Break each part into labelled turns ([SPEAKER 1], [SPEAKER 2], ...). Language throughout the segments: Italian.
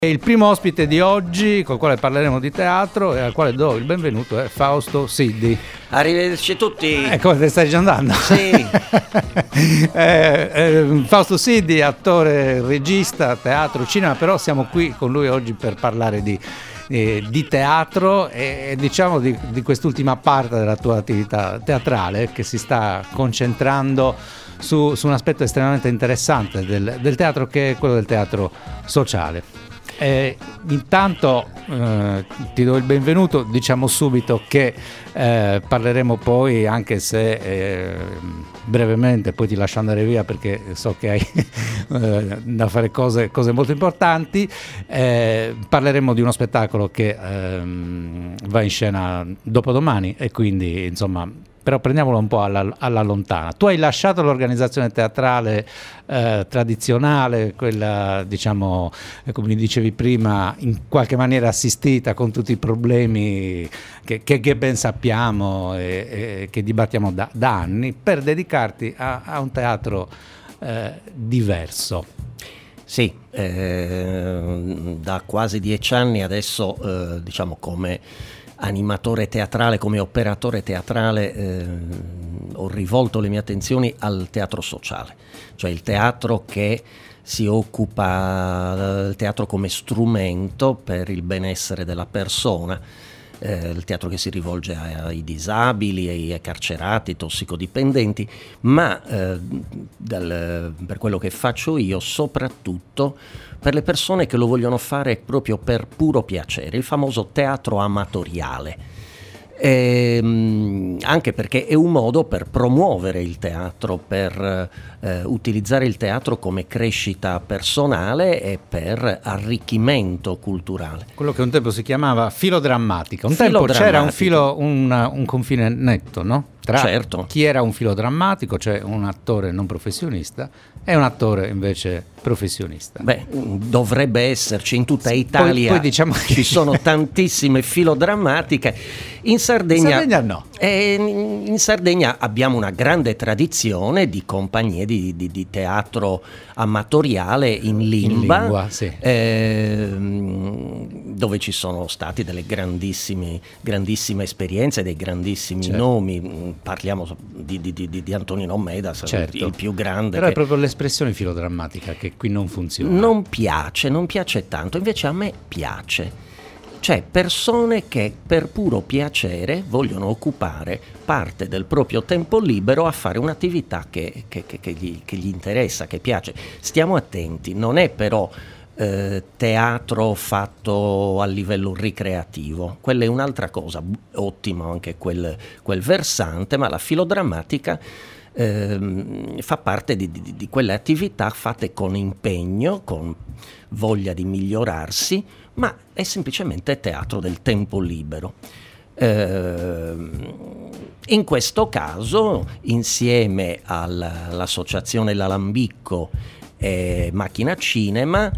[SPEAKER 1] Il primo ospite di oggi, col quale parleremo di teatro e al quale do il benvenuto, è Fausto Siddi.
[SPEAKER 2] Arrivederci a tutti.
[SPEAKER 1] Come te stai già andando?
[SPEAKER 2] Sì.
[SPEAKER 1] Fausto Siddi, attore, regista, teatro, cinema, però siamo qui con lui oggi per parlare di teatro e diciamo di quest'ultima parte della tua attività teatrale che si sta concentrando su un aspetto estremamente interessante del teatro, che è quello del teatro sociale. Intanto ti do il benvenuto, diciamo subito che parleremo poi, anche se brevemente, poi ti lascio andare via perché so che hai da fare cose molto importanti. Parleremo di uno spettacolo che va in scena dopodomani e quindi insomma, però prendiamolo un po' alla lontana. Tu hai lasciato l'organizzazione teatrale tradizionale, quella, diciamo, come mi dicevi prima, in qualche maniera assistita, con tutti i problemi che ben sappiamo e che dibattiamo da anni, per dedicarti a un teatro diverso.
[SPEAKER 2] Sì, da quasi 10 anni adesso, diciamo, come animatore teatrale, come operatore teatrale, ho rivolto le mie attenzioni al teatro sociale, cioè il teatro che si occupa del teatro come strumento per il benessere della persona, il teatro che si rivolge ai disabili, ai carcerati, ai tossicodipendenti, ma per quello che faccio io, soprattutto per le persone che lo vogliono fare proprio per puro piacere, il famoso teatro amatoriale. Anche perché è un modo per promuovere il teatro, per utilizzare il teatro come crescita personale e per arricchimento culturale.
[SPEAKER 1] Quello che un tempo si chiamava filodrammatica. Un tempo c'era un confine netto, no? Tra
[SPEAKER 2] certo.
[SPEAKER 1] Chi era un filodrammatico, cioè un attore non professionista, e un attore invece professionista.
[SPEAKER 2] Beh, dovrebbe esserci in tutta Italia.
[SPEAKER 1] Poi diciamo
[SPEAKER 2] ci sono tantissime filodrammatiche. In Sardegna
[SPEAKER 1] no.
[SPEAKER 2] In Sardegna abbiamo una grande tradizione di compagnie di teatro amatoriale in lingua
[SPEAKER 1] sì.
[SPEAKER 2] Dove ci sono stati delle grandissime esperienze, dei grandissimi
[SPEAKER 1] certo.
[SPEAKER 2] nomi. Parliamo di Antonino Medas,
[SPEAKER 1] certo.
[SPEAKER 2] il più grande.
[SPEAKER 1] Però è proprio l'espressione filodrammatica che qui non funziona.
[SPEAKER 2] Non piace tanto, invece a me piace. Cioè persone che per puro piacere vogliono occupare parte del proprio tempo libero a fare un'attività che gli interessa, che piace. Stiamo attenti, non è però teatro fatto a livello ricreativo, quella è un'altra cosa, ottimo anche quel versante, ma la filodrammatica fa parte di quelle attività fatte con impegno, con voglia di migliorarsi, ma è semplicemente teatro del tempo libero. In questo caso, insieme all'associazione L'Alambicco e Macchina Cinema,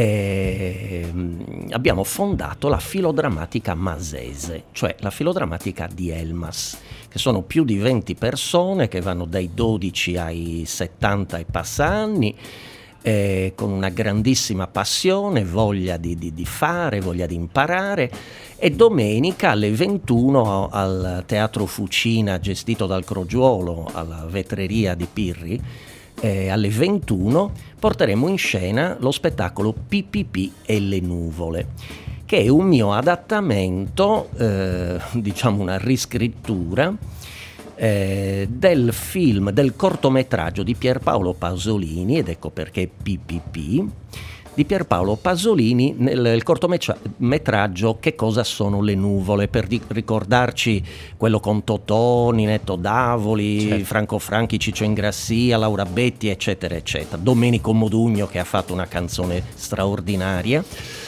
[SPEAKER 2] abbiamo fondato la filodrammatica masese, cioè la filodrammatica di Elmas, che sono più di 20 persone che vanno dai 12 ai 70 e passa anni, con una grandissima passione, voglia di fare, voglia di imparare. E domenica alle 21 al Teatro Fucina, gestito dal Crogiuolo, alla vetreria di Pirri, alle 21 porteremo in scena lo spettacolo PPP e le nuvole, che è un mio adattamento, diciamo una riscrittura del film, del cortometraggio di Pierpaolo Pasolini, ed ecco perché PPP, di Pierpaolo Pasolini, nel cortometraggio Che cosa sono le nuvole, per ricordarci quello con Totò, Ninetto Davoli, certo. Franco Franchi, Ciccio Ingrassia, Laura Betti, eccetera eccetera, Domenico Modugno, che ha fatto una canzone straordinaria,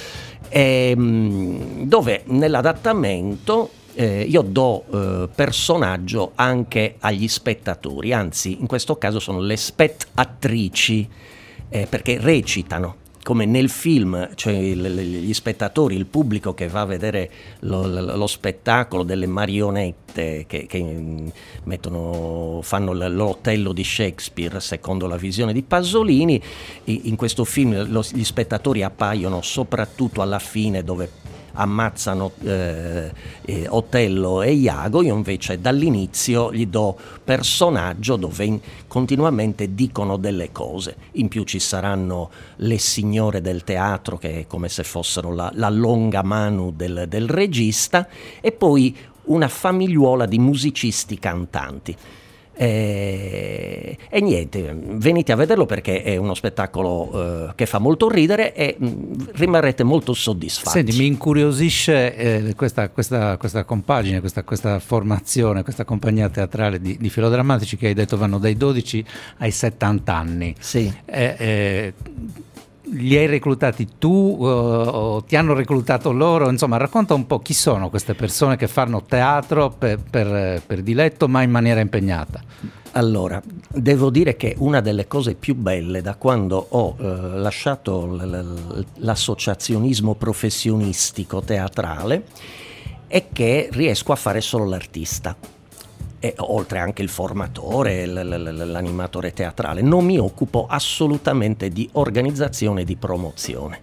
[SPEAKER 2] dove nell'adattamento io do personaggio anche agli spettatori, anzi in questo caso sono le spettatrici, perché recitano. come nel film, cioè gli spettatori, il pubblico che va a vedere lo spettacolo delle marionette che fanno l'Otello di Shakespeare secondo la visione di Pasolini, in questo film gli spettatori appaiono soprattutto alla fine, dove ammazzano Otello e Iago. Io invece dall'inizio gli do personaggio, dove continuamente dicono delle cose. In più ci saranno le signore del teatro, che è come se fossero la longa mano del regista, e poi una famigliuola di musicisti cantanti. E niente, venite a vederlo, perché è uno spettacolo che fa molto ridere e rimarrete molto soddisfatti.
[SPEAKER 1] Senti, mi incuriosisce questa compagine, questa formazione, questa compagnia teatrale di filodrammatici che hai detto vanno dai 12 ai 70 anni.
[SPEAKER 2] Sì.
[SPEAKER 1] Li hai reclutati tu o ti hanno reclutato loro? Insomma, racconta un po' chi sono queste persone che fanno teatro per diletto, ma in maniera impegnata.
[SPEAKER 2] Allora, devo dire che una delle cose più belle da quando ho lasciato l'associazionismo professionistico teatrale è che riesco a fare solo l'artista. E oltre anche il formatore, l'animatore teatrale, non mi occupo assolutamente di organizzazione e di promozione.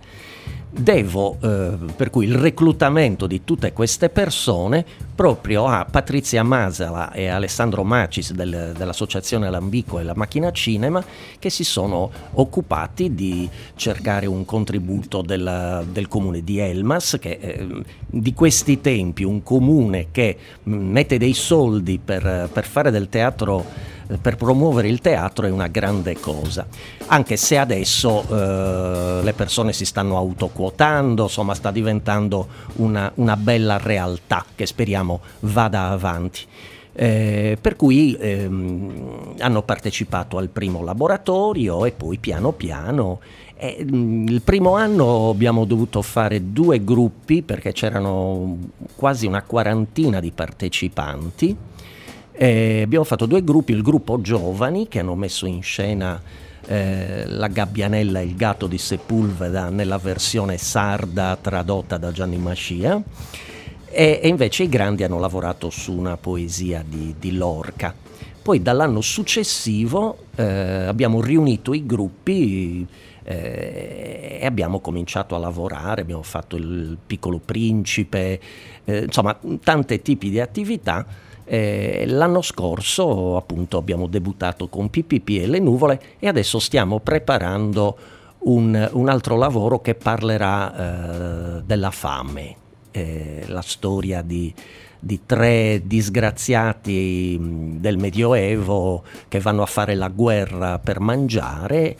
[SPEAKER 2] Per cui il reclutamento di tutte queste persone proprio a Patrizia Masala e Alessandro Macis dell'Associazione Lambico e la Macchina Cinema, che si sono occupati di cercare un contributo del comune di Elmas, che di questi tempi un comune che mette dei soldi per fare del teatro, per promuovere il teatro, è una grande cosa, anche se adesso le persone si stanno autoquotando, insomma sta diventando una bella realtà che speriamo vada avanti. Per cui hanno partecipato al primo laboratorio e poi piano piano il primo anno abbiamo dovuto fare 2 gruppi, perché c'erano quasi una quarantina di partecipanti. Abbiamo fatto 2 gruppi, il gruppo giovani, che hanno messo in scena La Gabbianella e il gatto di Sepulveda nella versione sarda tradotta da Gianni Mascia, e invece i grandi hanno lavorato su una poesia di Lorca. Poi dall'anno successivo abbiamo riunito i gruppi e abbiamo cominciato a lavorare, abbiamo fatto il Piccolo Principe, insomma tanti tipi di attività. L'anno scorso appunto abbiamo debuttato con PPP e le nuvole, e adesso stiamo preparando un altro lavoro che parlerà della fame, la storia di 3 disgraziati del Medioevo che vanno a fare la guerra per mangiare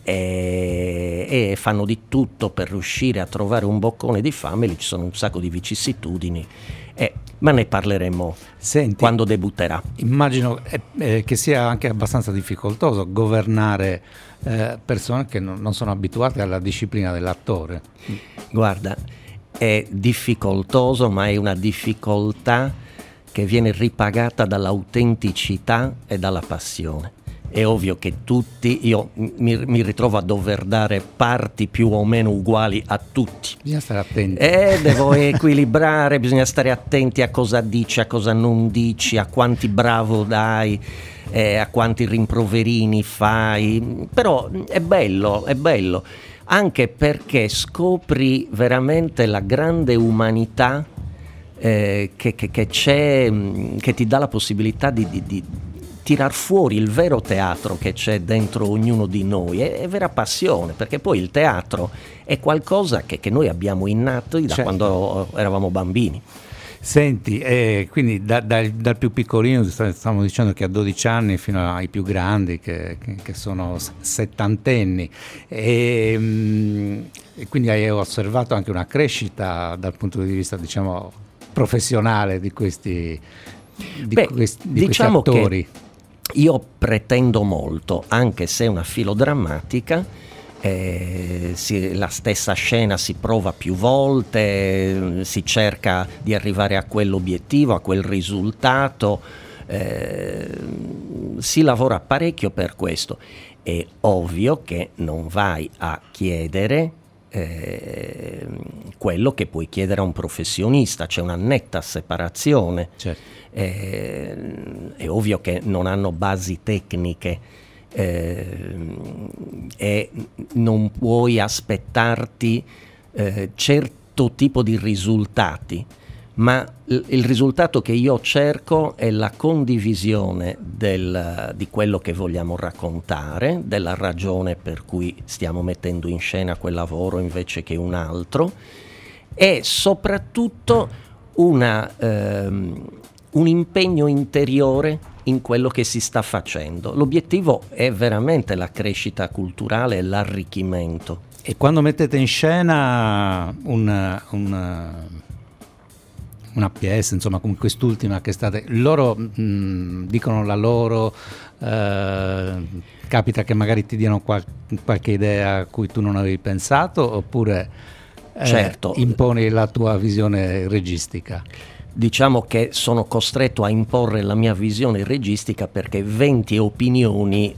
[SPEAKER 2] e fanno di tutto per riuscire a trovare un boccone di fame. Lì ci sono un sacco di vicissitudini, ma ne parleremo. Senti, quando debutterà.
[SPEAKER 1] Immagino che sia anche abbastanza difficoltoso governare persone che non sono abituate alla disciplina dell'attore.
[SPEAKER 2] Guarda, è difficoltoso, ma è una difficoltà che viene ripagata dall'autenticità e dalla passione. È ovvio che io mi ritrovo a dover dare parti più o meno uguali a tutti.
[SPEAKER 1] Bisogna stare attenti.
[SPEAKER 2] Devo equilibrare, bisogna stare attenti a cosa dici, a cosa non dici, a quanti bravo dai, a quanti rimproverini fai. Però è bello, anche perché scopri veramente la grande umanità che c'è, che ti dà la possibilità di tirar fuori il vero teatro che c'è dentro ognuno di noi. È vera passione, perché poi il teatro è qualcosa che noi abbiamo innato da
[SPEAKER 1] certo.
[SPEAKER 2] Quando eravamo bambini.
[SPEAKER 1] Senti, quindi dal più piccolino, stiamo dicendo che a 12 anni, fino ai più grandi che sono settantenni, e quindi hai osservato anche una crescita dal punto di vista, diciamo, professionale di questi attori.
[SPEAKER 2] Che io pretendo molto, anche se è una filodrammatica, la stessa scena si prova più volte, si cerca di arrivare a quell'obiettivo, a quel risultato, si lavora parecchio per questo. è ovvio che non vai a chiedere quello che puoi chiedere a un professionista, c'è una netta separazione.
[SPEAKER 1] Certo.
[SPEAKER 2] È ovvio che non hanno basi tecniche e non puoi aspettarti certo tipo di risultati, ma il risultato che io cerco è la condivisione di quello che vogliamo raccontare, della ragione per cui stiamo mettendo in scena quel lavoro invece che un altro, e soprattutto un impegno interiore in quello che si sta facendo. L'obiettivo è veramente la crescita culturale e l'arricchimento.
[SPEAKER 1] E quando mettete in scena una pièce, insomma, come quest'ultima che state, loro dicono la loro, capita che magari ti diano qualche idea a cui tu non avevi pensato, oppure
[SPEAKER 2] certo,
[SPEAKER 1] imponi la tua visione registica?
[SPEAKER 2] Diciamo che sono costretto a imporre la mia visione registica perché 20 opinioni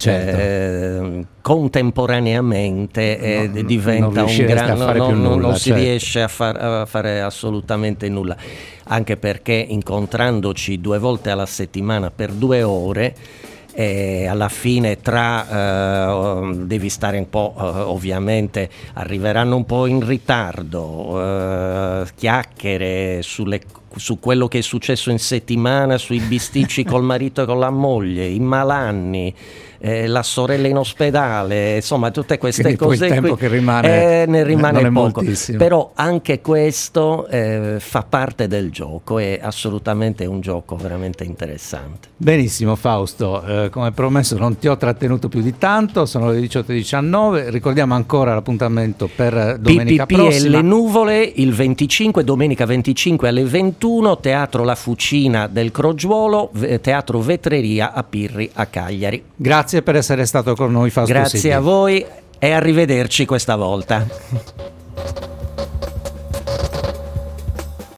[SPEAKER 2] contemporaneamente diventa un grande, non si riesce a fare assolutamente nulla, anche perché incontrandoci 2 volte alla settimana per 2 ore, alla fine devi stare un po', ovviamente arriveranno un po' in ritardo, chiacchiere su quello che è successo in settimana, sui bisticci col marito e con la moglie, i malanni, la sorella in ospedale, insomma tutte queste
[SPEAKER 1] quindi
[SPEAKER 2] cose.
[SPEAKER 1] Il tempo che rimane,
[SPEAKER 2] ne rimane poco,
[SPEAKER 1] moltissimo.
[SPEAKER 2] Però anche questo fa parte del gioco, è assolutamente un gioco veramente interessante.
[SPEAKER 1] Benissimo Fausto, come promesso non ti ho trattenuto più di tanto, sono le 18:19, ricordiamo ancora l'appuntamento per domenica
[SPEAKER 2] PPP
[SPEAKER 1] prossima.
[SPEAKER 2] e le nuvole, il 25, domenica 25 alle 21, Teatro La Fucina del Crogiuolo, Teatro Vetreria a Pirri a Cagliari.
[SPEAKER 1] Grazie per essere stato con noi Fausto
[SPEAKER 2] Grazie
[SPEAKER 1] Sigli.
[SPEAKER 2] a voi e arrivederci questa volta.